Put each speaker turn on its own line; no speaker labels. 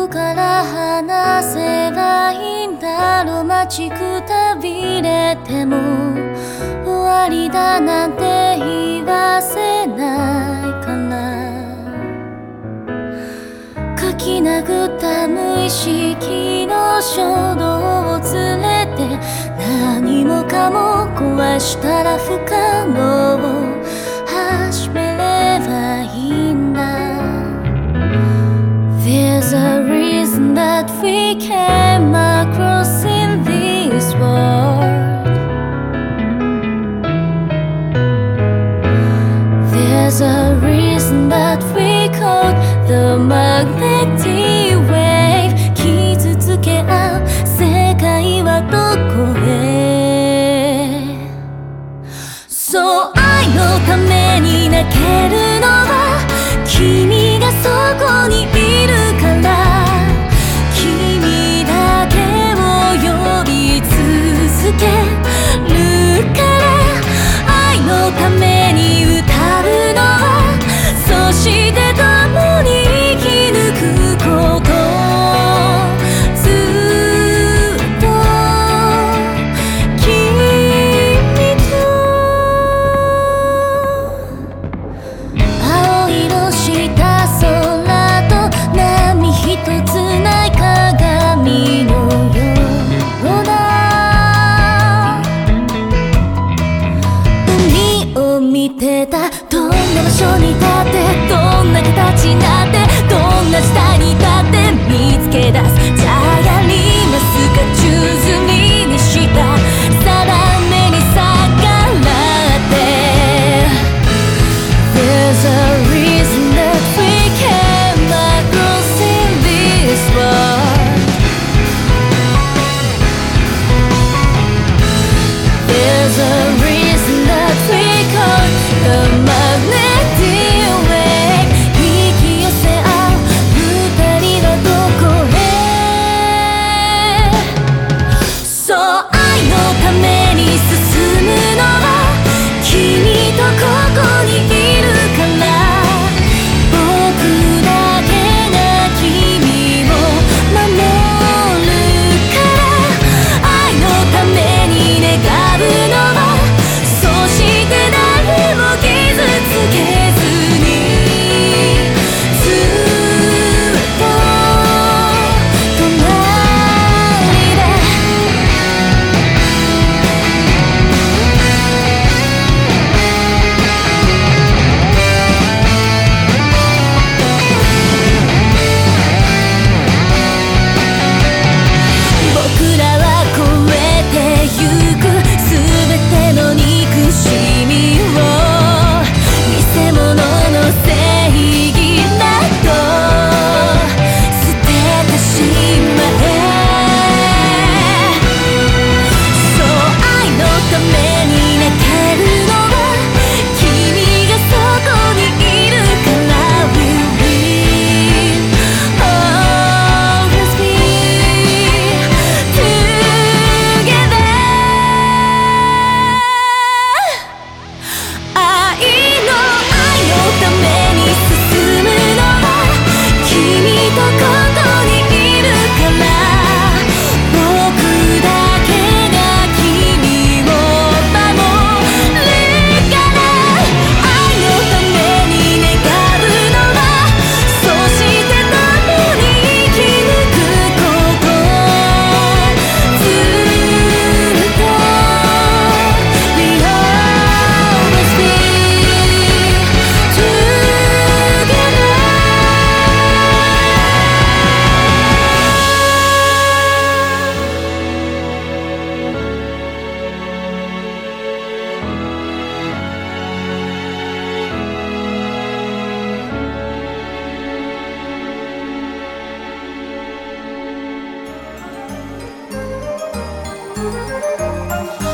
こから話せばいいんだろう。待ちくたびれても終わりだなんて言わせないから書き殴った無意識の衝動を連れて何もかも壊したら不可能を始めればいいんだ。 There's a reason that we came across in this world. There's a reason that we called the magnetic wave. 傷つけ合う世界はどこへ。そう愛のために泣けるのは君がそこにいるから。君だけを呼び続けるから。愛のために歌うのはそして共に生き抜くこと。ずっと君と青色した空と波一つない鏡のような海を見てた。どんな場所にだってどんな形になってどんな時代にだって見つけ出す。じゃあやりますか宙づりにした定めに逆らって。 There's a reason that we came across in this world. There's a